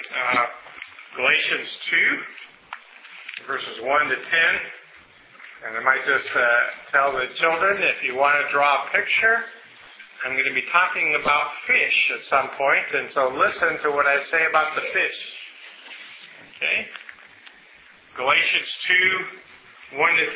Galatians 2, verses 1 to 10. And I might just tell the children, if you want to draw a picture, I'm going to be talking about fish at some point, and so listen to what I say about the fish. Okay? Galatians 2, 1 to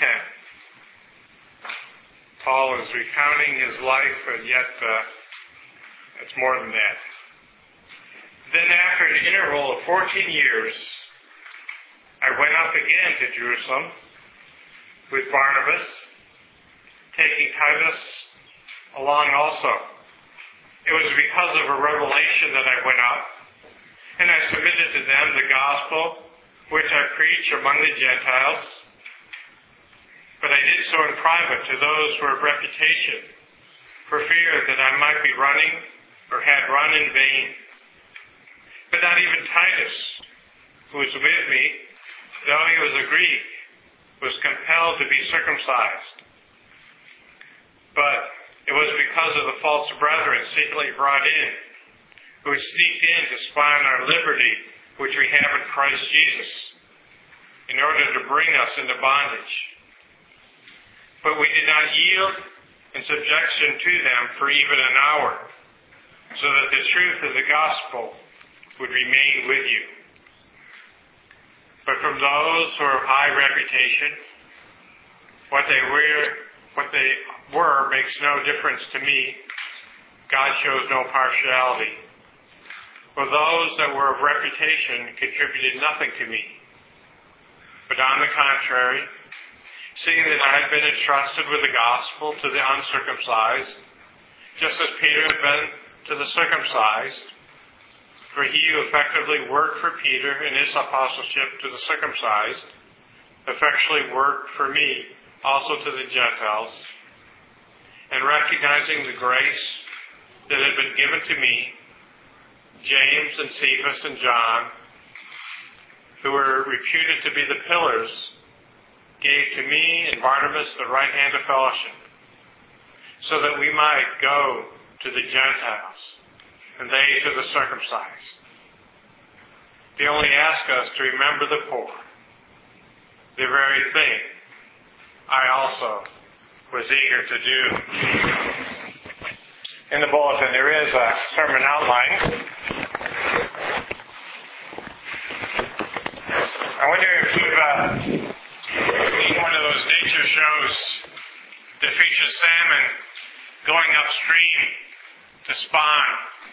10. Paul is recounting his life, and yet it's more than that. Then after an interval of 14 years, I went up again to Jerusalem with Barnabas, taking Titus along also. It was because of a revelation that I went up, and I submitted to them the gospel which I preach among the Gentiles. But I did so in private to those who were of reputation, for fear that I might be running or had run in vain. But not even Titus, who was with me, though he was a Greek, was compelled to be circumcised. But it was because of the false brethren secretly brought in, who had sneaked in to spy on our liberty, which we have in Christ Jesus, in order to bring us into bondage. But we did not yield in subjection to them for even an hour, so that the truth of the gospel would remain with you. But from those who are of high reputation, what they were makes no difference to me. God shows no partiality. For those that were of reputation contributed nothing to me. But on the contrary, seeing that I had been entrusted with the gospel to the uncircumcised, just as Peter had been to the circumcised, for he who effectively worked for Peter in his apostleship to the circumcised, effectually worked for me also to the Gentiles, and recognizing the grace that had been given to me, James and Cephas and John, who were reputed to be the pillars, gave to me and Barnabas the right hand of fellowship, so that we might go to the Gentiles, and they to the circumcised. They only ask us to remember the poor, the very thing I also was eager to do. In the bulletin, there is a sermon outline. I wonder if you've seen one of those nature shows that features salmon going upstream to spawn.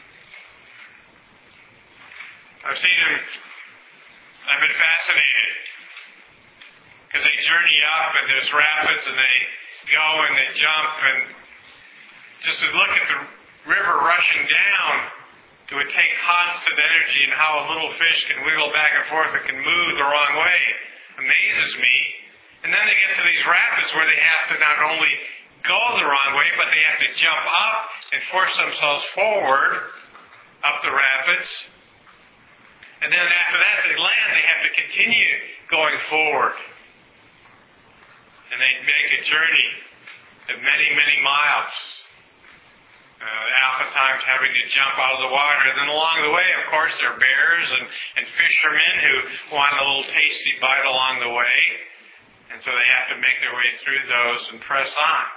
I've seen them. I've been fascinated because they journey up and there's rapids and they go and they jump, and just to look at the river rushing down, it would take constant energy, and how a little fish can wiggle back and forth and can move the wrong way amazes me. And then they get to these rapids where they have to not only go the wrong way, but they have to jump up and force themselves forward up the rapids. And then after that, they land, they have to continue going forward. And they make a journey of many, many miles. Oftentimes having to jump out of the water. And then along the way, of course, there are bears and fishermen who want a little tasty bite along the way. And so they have to make their way through those and press on.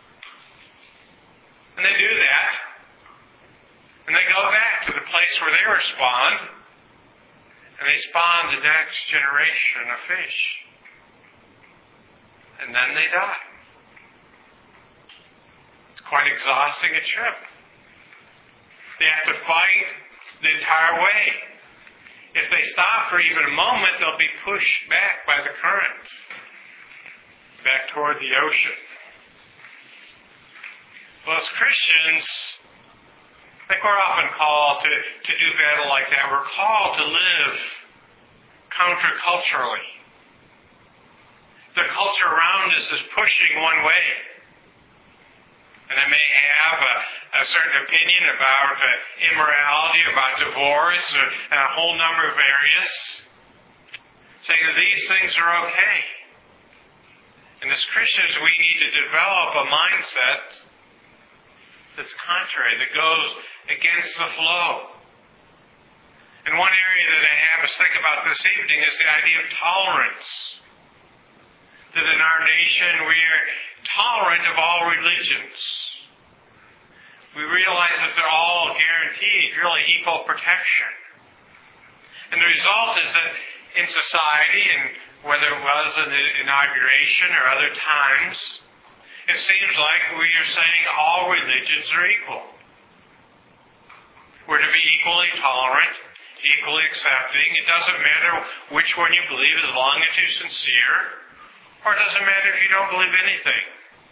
And they do that. And they go back to the place where they were spawned. And they spawn the next generation of fish. And then they die. It's quite exhausting a trip. They have to fight the entire way. If they stop for even a moment, they'll be pushed back by the current, back toward the ocean. Well, as Christians, I think we're often called to do battle like that. We're called to live counterculturally. The culture around us is pushing one way. And I may have a certain opinion about immorality, about divorce, or a whole number of areas, saying that these things are okay. And as Christians, we need to develop a mindset that's contrary, that goes against the flow. And one area that I think about this evening is the idea of tolerance. That in our nation we are tolerant of all religions. We realize that they're all guaranteed really equal protection. And the result is that in society, and whether it was in the inauguration or other times, it seems like we are saying all religions are equal. We're to be equally tolerant, equally accepting. It doesn't matter which one you believe as long as you're sincere, or it doesn't matter if you don't believe anything.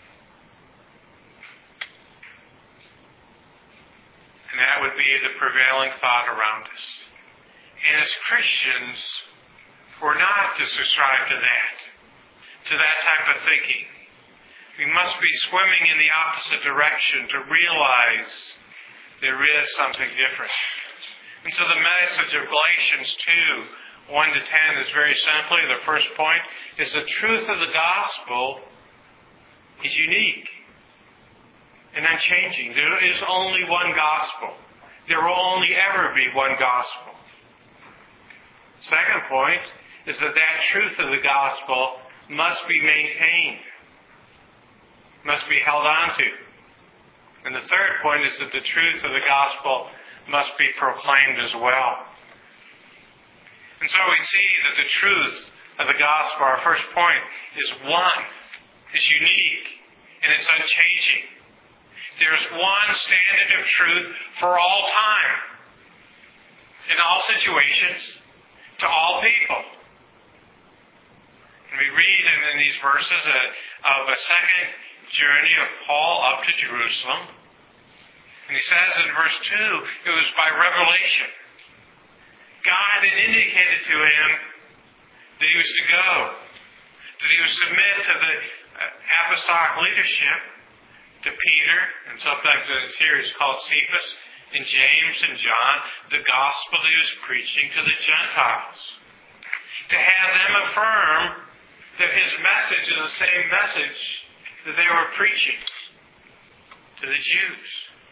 And that would be the prevailing thought around us. And as Christians, we're not to subscribe to that type of thinking. We must be swimming in the opposite direction to realize there is something different. And so the message of Galatians 2, 1 to 10 is very simply, the first point is the truth of the gospel is unique and unchanging. There is only one gospel. There will only ever be one gospel. Second point is that truth of the gospel must be maintained, must be held on to. And the third point is that the truth of the gospel must be proclaimed as well. And so we see that the truth of the gospel, our first point, is one, is unique, and it's unchanging. There's one standard of truth for all time, in all situations, to all people. And we read in these verses of a second journey of Paul up to Jerusalem. And he says in verse 2, it was by revelation. God had indicated to him that he was to go, that he would submit to the apostolic leadership, to Peter, and sometimes here is called Cephas, and James and John, the gospel that he was preaching to the Gentiles. To have them affirm that his message is the same message that they were preaching to the Jews.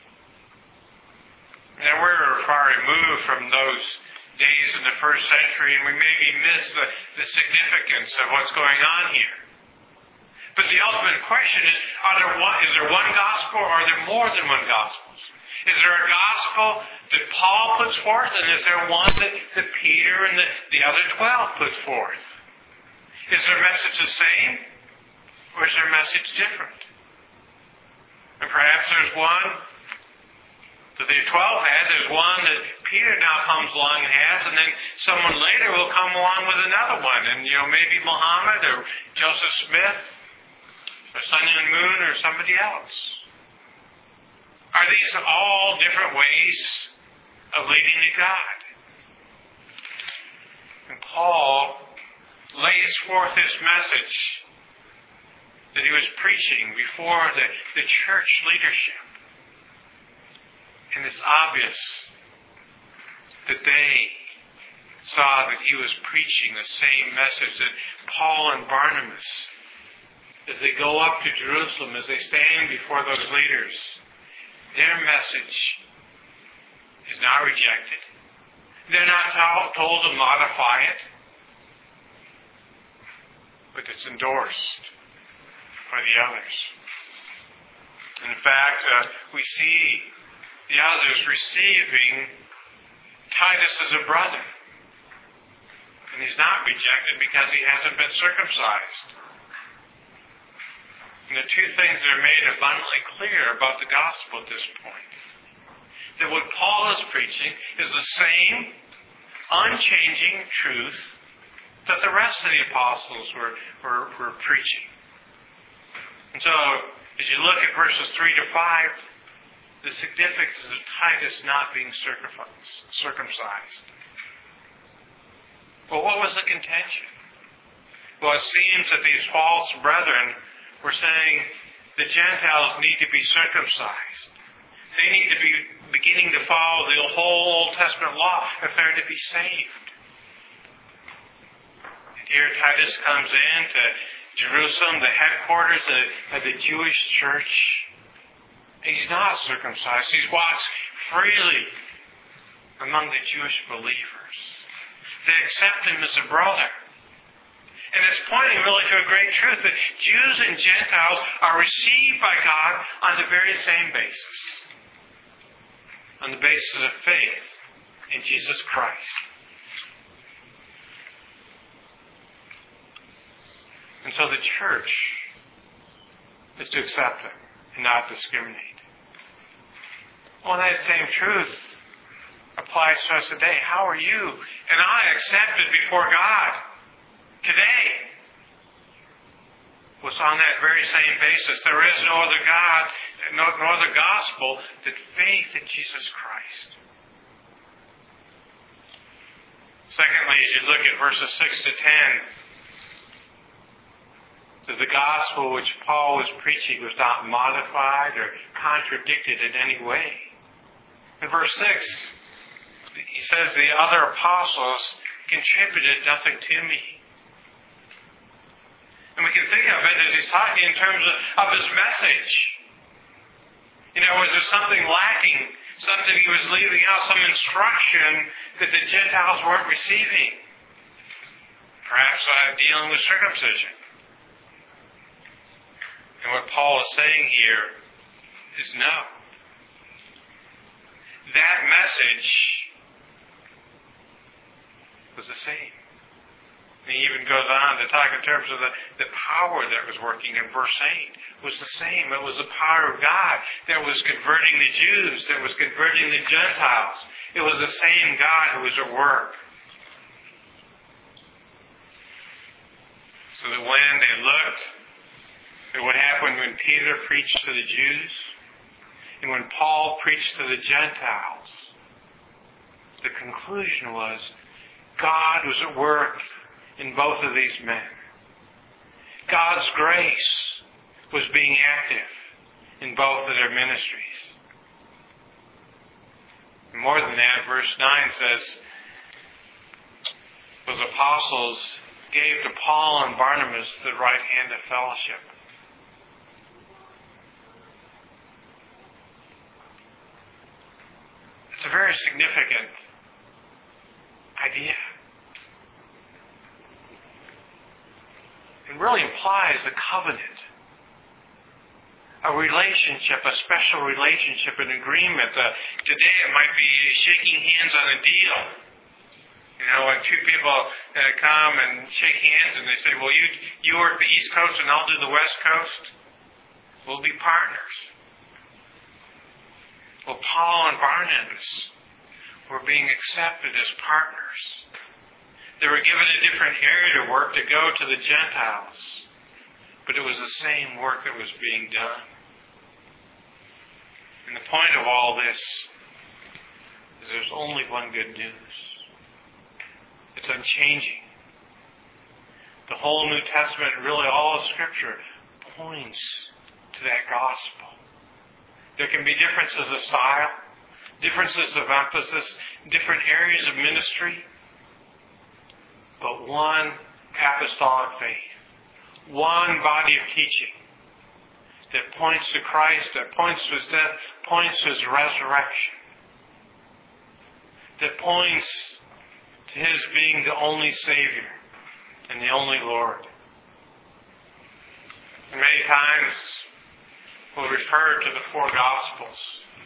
Now we're far removed from those days in the first century, and we maybe miss the significance of what's going on here. But the ultimate question is, is there one gospel, or are there more than one gospel? Is there a gospel that Paul puts forth, and is there one that Peter and the other 12 put forth? Is their message the same, or is their message different? And perhaps there's one that the 12 had, there's one that Peter now comes along and has, and then someone later will come along with another one, and maybe Muhammad or Joseph Smith or Sun and Moon or somebody else. Are these all different ways of leading to God? And Paul lays forth this message that he was preaching before the church leadership. And it's obvious that they saw that he was preaching the same message that Paul and Barnabas, as they go up to Jerusalem, as they stand before those leaders, their message is not rejected. They're not told to modify it, but it's endorsed by the others. In fact, we see the others receiving Titus as a brother. And he's not rejected because he hasn't been circumcised. And the two things that are made abundantly clear about the gospel at this point. That what Paul is preaching is the same unchanging truth that the rest of the apostles were preaching. And so, as you look at verses 3 to 5, the significance of Titus not being circumcised. Well, what was the contention? Well, it seems that these false brethren were saying the Gentiles need to be circumcised. They need to be beginning to follow the whole Old Testament law if they're to be saved. And here Titus comes into Jerusalem, the headquarters of the Jewish church. He's not circumcised. He walks freely among the Jewish believers. they accept him as a brother. And it's pointing really to a great truth that Jews and Gentiles are received by God on the very same basis. On the basis of faith in Jesus Christ. And so the church is to accept them and not discriminate. Well, that same truth applies to us today. How are you and I accepted before God today? Was on that very same basis. There is no other God, no other gospel than faith in Jesus Christ. Secondly, as you look at verses 6 to 10, the gospel which Paul was preaching was not modified or contradicted in any way. In verse 6, he says, the other apostles contributed nothing to me. And we can think of it as he's talking in terms of his message. Was there something lacking? Something he was leaving out? Some instruction that the Gentiles weren't receiving? Perhaps dealing with circumcision. And what Paul is saying here is no. That message was the same. And he even goes on to talk in terms of the power that was working in verse 8 was the same. It was the power of God that was converting the Jews, that was converting the Gentiles. It was the same God who was at work. So that when they looked at what happened when Peter preached to the Jews and when Paul preached to the Gentiles, the conclusion was God was at work in both of these men. God's grace was being active in both of their ministries. And more than that, verse 9 says, those apostles gave to Paul and Barnabas the right hand of fellowship. It's a very significant idea. It really implies a covenant, a relationship, a special relationship, an agreement. Today it might be shaking hands on a deal. When two people come and shake hands and they say, well, you work the East Coast and I'll do the West Coast. We'll be partners. Well, Paul and Barnabas were being accepted as partners. They were given a different area to work to go to the Gentiles. But it was the same work that was being done. And the point of all this is there's only one good news. It's unchanging. The whole New Testament, really all of Scripture, points to that gospel. There can be differences of style, differences of emphasis, different areas of ministry, but one apostolic faith, one body of teaching that points to Christ, that points to His death, points to His resurrection, that points to His being the only Savior and the only Lord. And many times we'll refer to the four Gospels.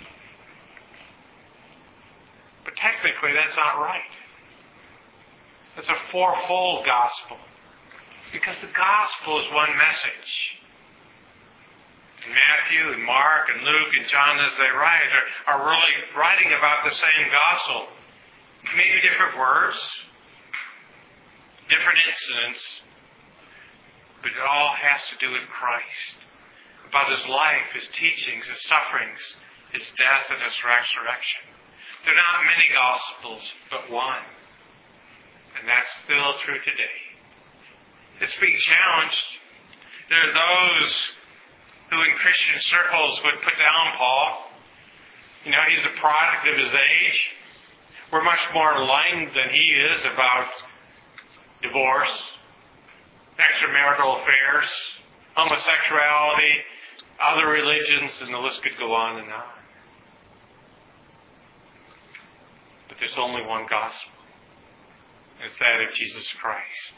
But technically that's not right. It's a fourfold gospel. Because the gospel is one message. And Matthew and Mark and Luke and John, as they write, are really writing about the same gospel. Maybe different words, different incidents, but it all has to do with Christ. About His life, His teachings, His sufferings, His death, and His resurrection. There are not many gospels, but one. And that's still true today. It's being challenged. There are those who in Christian circles would put down Paul. He's a product of his age. We're much more enlightened than he is about divorce, extramarital affairs, homosexuality, other religions, and the list could go on and on. But there's only one gospel. is that of Jesus Christ.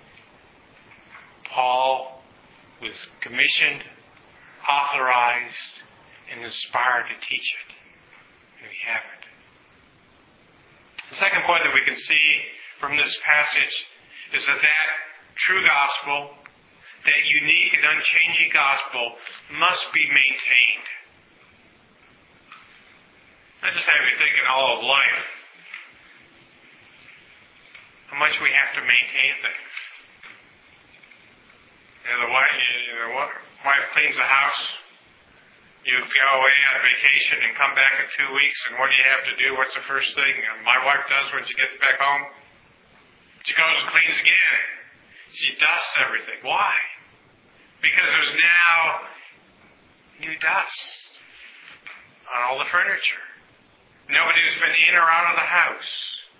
Paul was commissioned, authorized, and inspired to teach it. And we have it. The second point that we can see from this passage is that true gospel, that unique and unchanging gospel, must be maintained. I just have you thinking all of life. How much we have to maintain things. The wife cleans the house. You go away on vacation and come back in 2 weeks, and what do you have to do? What's the first thing my wife does when she gets back home? She goes and cleans again. She dusts everything. Why? Because there's now new dust on all the furniture. Nobody's been in or out of the house.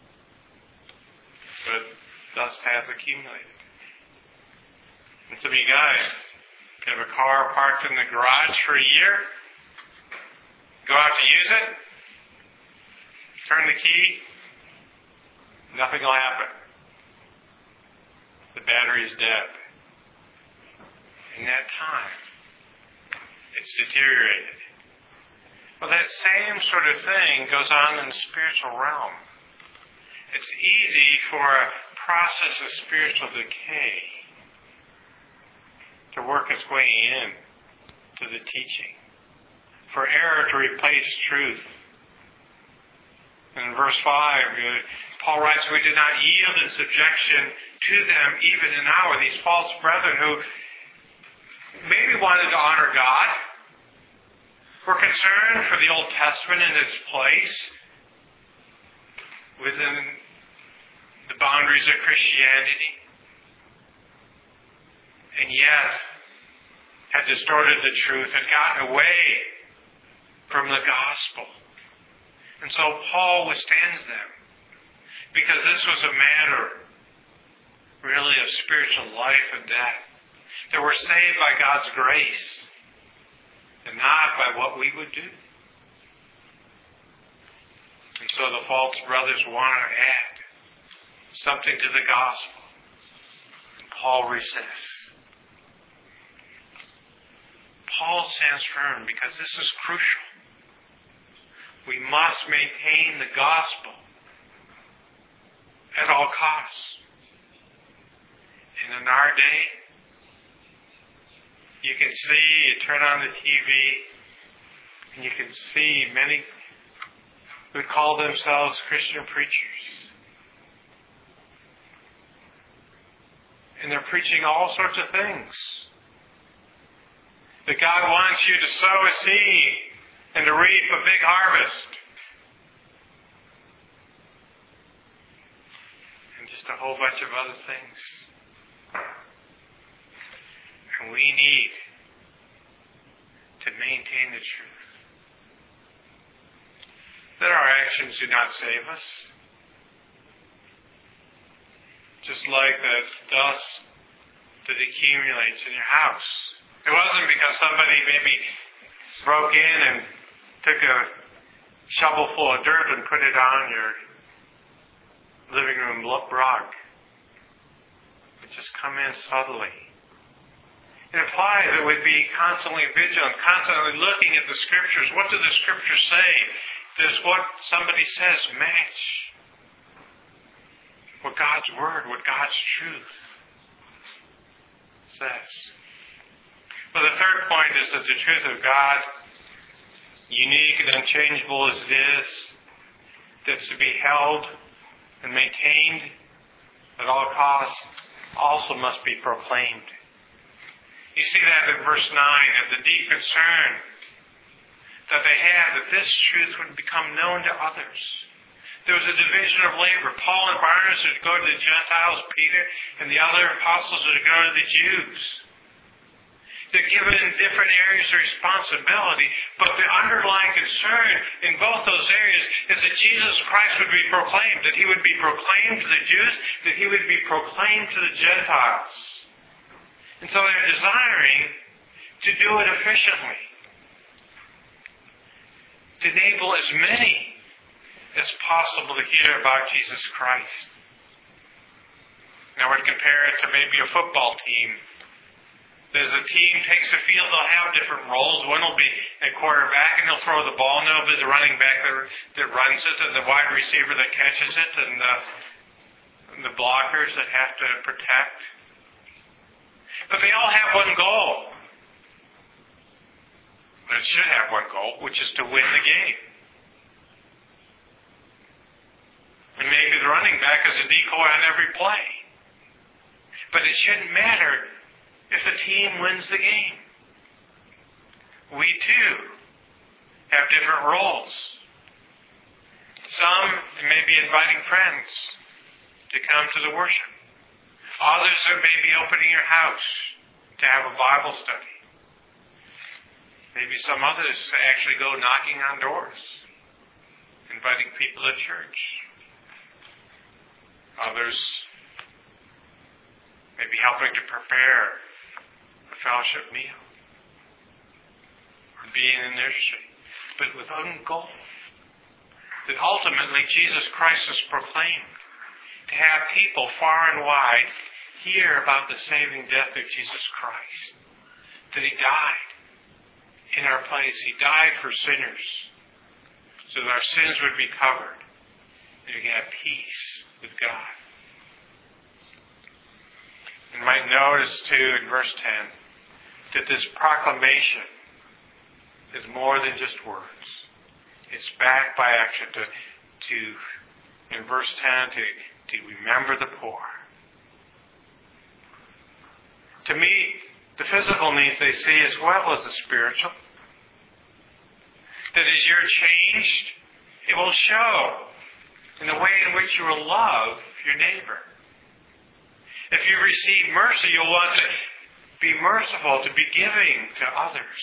But dust has accumulated. And some of you guys have a car parked in the garage for a year. Go out to use it. Turn the key. Nothing will happen. The battery is dead. In that time, it's deteriorated. Well, that same sort of thing goes on in the spiritual realm. It's easy for a process of spiritual decay to work its way in to the teaching, for error to replace truth. And in verse 5, Paul writes, we did not yield in subjection to them even an hour. These false brethren who maybe wanted to honor God, were concerned for the Old Testament and its place within the boundaries of Christianity, and yet had distorted the truth and gotten away from the gospel. And so Paul withstands them, because this was a matter really of spiritual life and death. That we're saved by God's grace and not by what we would do. And so the false brothers want to add something to the gospel. And Paul resists. Paul stands firm because this is crucial. We must maintain the gospel at all costs. And in our day, you can see, you turn on the TV, and you can see many who call themselves Christian preachers. And they're preaching all sorts of things. That God wants you to sow a seed and to reap a big harvest. And just a whole bunch of other things. And we need to maintain the truth. That our actions do not save us. Just like the dust that accumulates in your house. It wasn't because somebody maybe broke in and took a shovel full of dirt and put it on your living room rug. It just come in subtly. It implies that we'd be constantly vigilant, constantly looking at the Scriptures. What do the Scriptures say? Does what somebody says match what God's Word, what God's truth says? Well, the third point is that the truth of God, unique and unchangeable as it is, that's to be held and maintained at all costs, also must be proclaimed. You see that in verse 9, of the deep concern that they had that this truth would become known to others. There was a division of labor. Paul and Barnabas were to go to the Gentiles, Peter and the other apostles were to go to the Jews. They're given different areas of responsibility, but the underlying concern in both those areas is that Jesus Christ would be proclaimed, that He would be proclaimed to the Jews, that He would be proclaimed to the Gentiles. And so they're desiring to do it efficiently, to enable as many as possible to hear about Jesus Christ. And I would compare it to maybe a football team. As a team takes the field, they'll have different roles. One will be a quarterback, and he'll throw the ball, and there'll be the running back that runs it, and the wide receiver that catches it, and the blockers that have to protect. But they all have one goal. It should have one goal, which is to win the game. And maybe the running back is a decoy on every play. But it shouldn't matter if the team wins the game. We too have different roles. Some may be inviting friends to come to the worship. Others are maybe opening your house to have a Bible study. Maybe some others actually go knocking on doors, inviting people to church. Others may be helping to prepare a fellowship meal, or being in nursery, but with one goal, that ultimately Jesus Christ is proclaimed, to have people far and wide hear about the saving death of Jesus Christ, that He died in our place. He died for sinners, so that our sins would be covered, and we can have peace with God. You might notice too in verse 10 that this proclamation is more than just words. It's backed by action in verse 10 to remember the poor. To meet the physical needs they see as well as the spiritual. That as you're changed, it will show in the way in which you will love your neighbor. If you receive mercy, you'll want to be merciful, to be giving to others.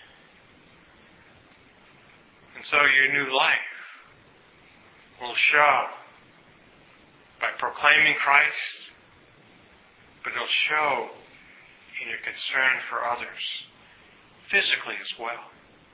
And so your new life will show by proclaiming Christ, but it'll show in your concern for others, physically as well.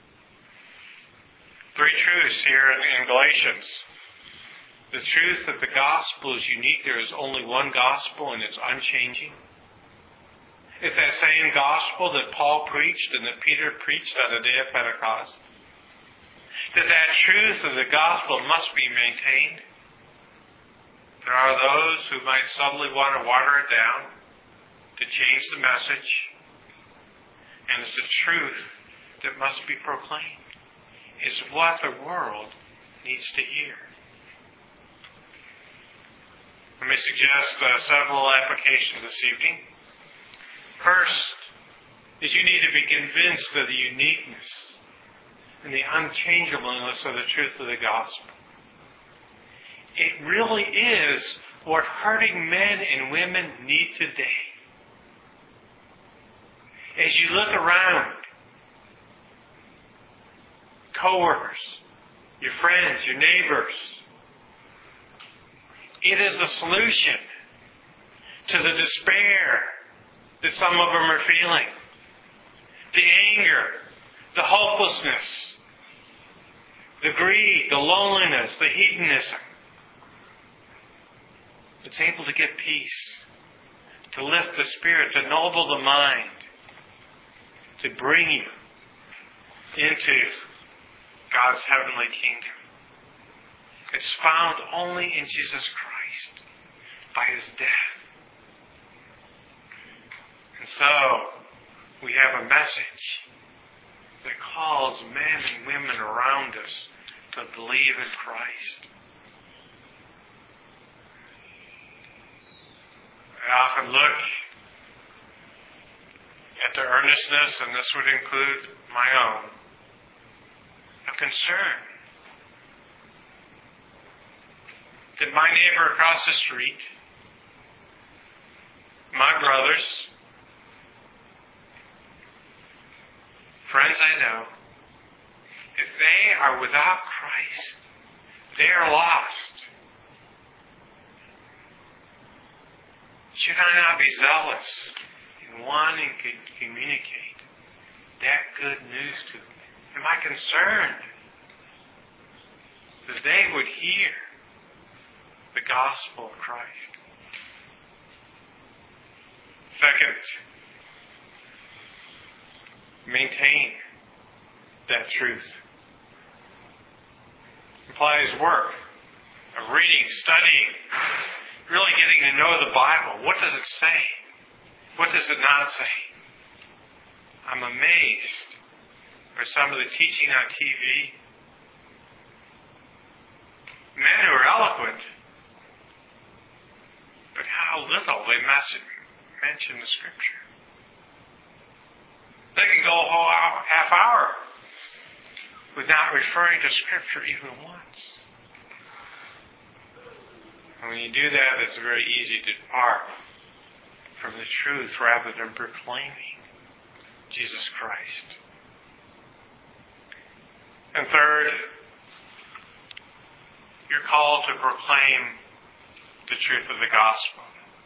3 truths here in Galatians. The truth that the gospel is unique. There is only one gospel and it's unchanging. It's that same gospel that Paul preached and that Peter preached on the day of Pentecost. That truth of the gospel must be maintained. There are those who might subtly want to water it down, to change the message. And it's the truth that must be proclaimed. It's what the world needs to hear. Let me suggest several applications this evening. First is you need to be convinced of the uniqueness and the unchangeableness of the truth of the gospel. It really is what hurting men and women need today. As you look around, coworkers, your friends, your neighbors, it is a solution to the despair that some of them are feeling, the anger, the hopelessness, the greed, the loneliness, the hedonism. It's able to give peace, to lift the spirit, to ennoble the mind, to bring you into God's heavenly kingdom. It's found only in Jesus Christ by His death. And so, we have a message that calls men and women around us to believe in Christ. I often look at the earnestness, and this would include my own, of concern that my neighbor across the street, my brothers, friends I know, if they are without Christ, they are lost. Should I not be zealous in wanting to communicate that good news to them? Am I concerned that they would hear the gospel of Christ? Second, maintain that truth. Apply His work of reading, studying, really getting to know the Bible. What does it say? What does it not say? I'm amazed by some of the teaching on TV. Men who are eloquent, but how little they mention the Scripture. They can go a whole half hour without referring to Scripture even once. And when you do that, it's very easy to depart from the truth rather than proclaiming Jesus Christ. And third, you're called to proclaim the truth of the gospel.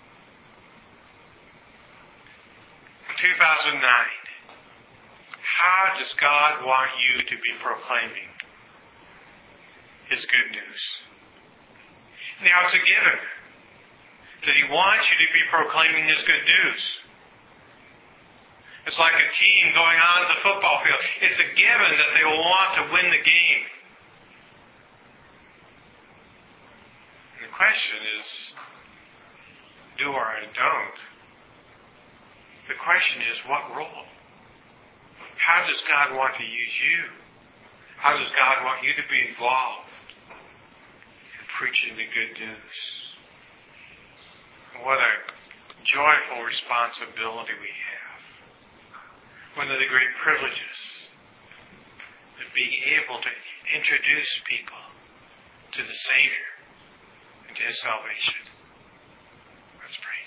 In 2009, how does God want you to be proclaiming His good news? Now, it's a given that He wants you to be proclaiming His good news. It's like a team going on the football field. It's a given that they will want to win the game. And the question is, do or I don't? The question is, what role? How does God want to use you? How does God want you to be involved in preaching the good news? What a joyful responsibility we have. One of the great privileges of being able to introduce people to the Savior and to His salvation. Let's pray.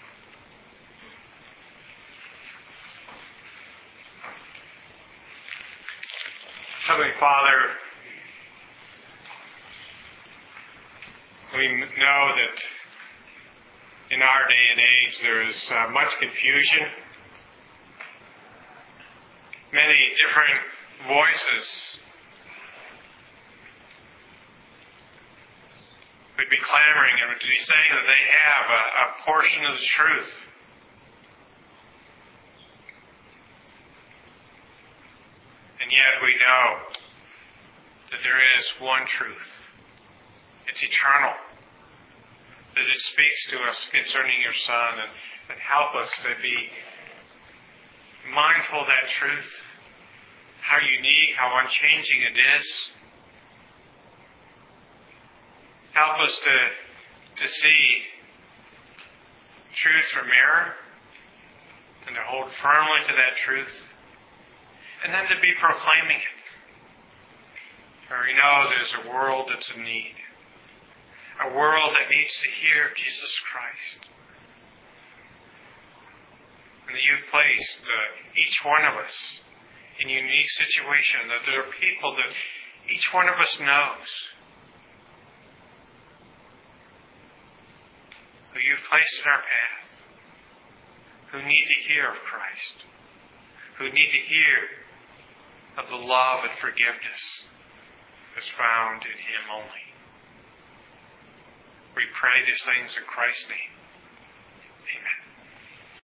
Heavenly Father, we know that in our day and age there is much confusion, many different voices would be clamoring and would be saying that they have a portion of the truth. And yet we know that there is one truth. It's eternal. That it speaks to us concerning your Son and that help us to be mindful of that truth. How unique, how unchanging it is. Help us to see truth from error and to hold firmly to that truth. And then to be proclaiming it. For we know there's a world that's in need. A world that needs to hear Jesus Christ. And that you've placed each one of us in a unique situation. That there are people that each one of us knows. Who you've placed in our path. Who need to hear of Christ. Who need to hear of the love and forgiveness that's found in Him only. We pray these things in Christ's name. Amen.